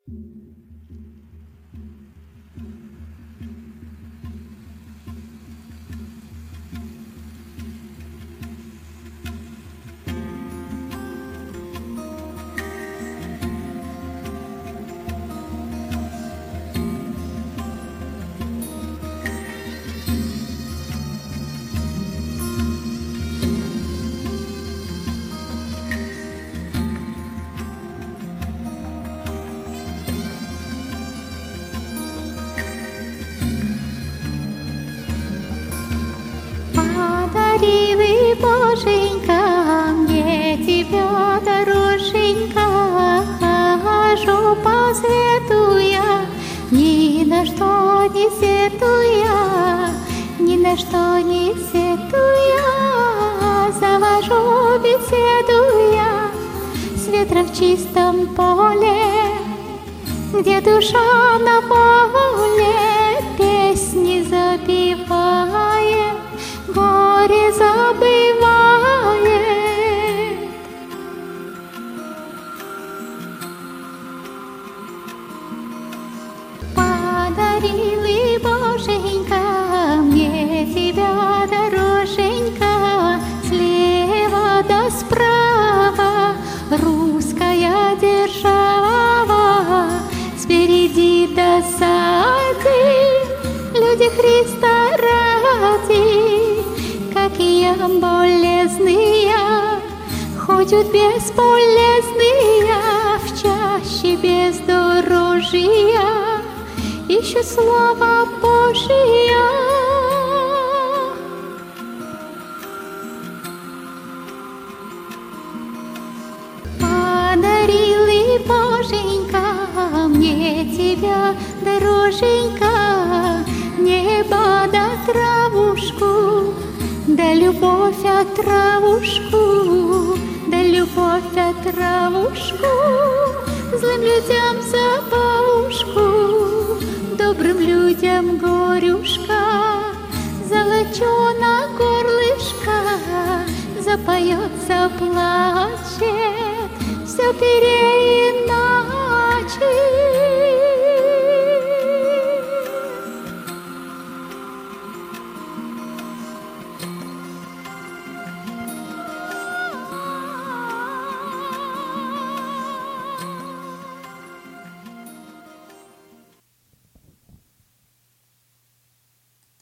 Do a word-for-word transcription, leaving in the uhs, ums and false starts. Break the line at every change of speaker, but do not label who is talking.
Подарила Боженька мне тебя, дороженька, хожу по свету я, ни на что не сетуя, ни на что не сетуя, завожу беседу я с ветром в чистом поле, где душа на воле песни запевает, горе забывает. Подарила Боженька мне тебя, дороженька, слева до справа русская держава, спереди до сзади люди Христа ради, какие болезные, ходят бесполезные, в чаще бездорожья ищут Слово Божие. Подарила Боженька мне тебя, дороженька, небо да травушку, да любовь от травушку, да любовь от травушку, злым людям забавушку, добрым людям горюшка, золочена горлышко, запоет, заплачет, все переиначит.